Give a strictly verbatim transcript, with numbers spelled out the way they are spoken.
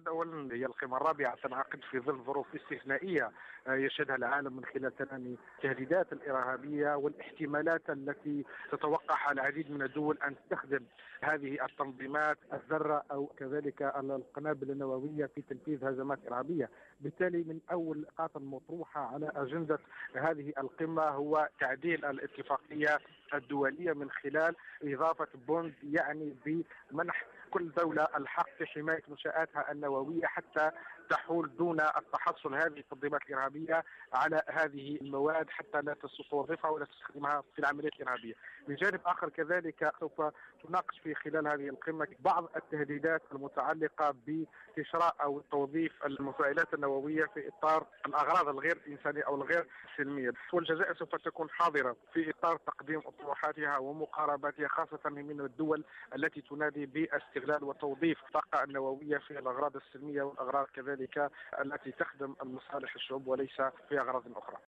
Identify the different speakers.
Speaker 1: أولا هي القمة الرابعة تنعقد في ظل ظروف استثنائية يشهدها العالم من خلال تنامي التهديدات الإرهابية والاحتمالات التي تتوقعها العديد من الدول أن تستخدم هذه التنظيمات الذرة أو كذلك القنابل النووية في تنفيذ هجمات إرهابية. بالتالي من أول النقاط المطروحة على أجندة هذه القمة هو تعديل الاتفاقية الدولية من خلال إضافة بوند يعني بمنح كل دولة الحق في حماية منشآتها النووية حتى تحول دون التحصل هذه التنظيمات الإرهابية على هذه المواد حتى لا توظفها ولا تستخدمها في العمليات الإرهابية. من جانب آخر كذلك سوف تناقش في خلال هذه القمة بعض التهديدات المتعلقة بشراء أو توظيف المفاعلات النووية في إطار الأغراض الغير إنسانية أو الغير سلمية، والجزائر سوف تكون حاضرة في إطار تقديم أطروحاتها ومقارباتها خاصة من الدول التي تنادي باستغلال وتوظيف الطاقة النووية في الأغراض السلمية والأغراض كذلك التي تخدم المصالح الشعوب وليس في أغراض أخرى.